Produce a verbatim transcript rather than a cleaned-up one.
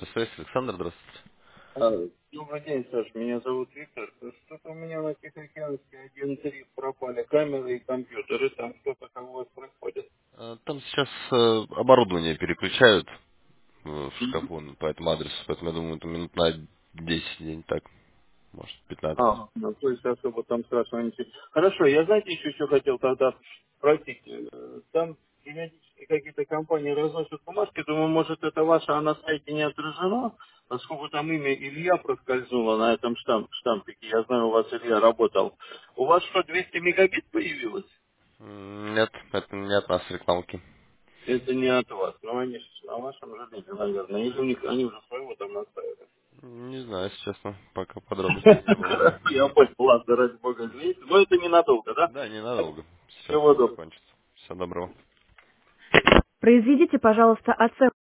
связь. Александр, здравствуйте. А, Добрый день, Саш. Меня зовут Виктор. Что-то у меня на Тихоокеанске один три пропали камеры и компьютеры. Там что-то как у вас происходит. Э, Там сейчас э, оборудование переключают э, в Мгм. шкафу по этому адресу, поэтому я думаю, это минут на десять, день так, может, пятнадцать. А, ну, то есть особо там страшно ничего. Хорошо, я знаете, еще что хотел тогда спросить. Э, Там периодически какие-то компании разносят бумажки. Думаю, может, это ваше, а на сайте не отражено, поскольку там имя Илья проскользнуло на этом штамп, штампике. Я знаю, у вас Илья работал. У вас что, двести мегабит появилось? М, Нет, это не от нас рекламки. Это не от вас. Но они ж на вашем железе, наверное. Или у них они уже своего там наставили. Не знаю, если честно, пока подробностей не было. Я понял, ладно, ради бога, извините. Но это ненадолго, да? Да, ненадолго. Сейчас Всего доброго. закончится. Всего доброго. Произведите, пожалуйста, оценку.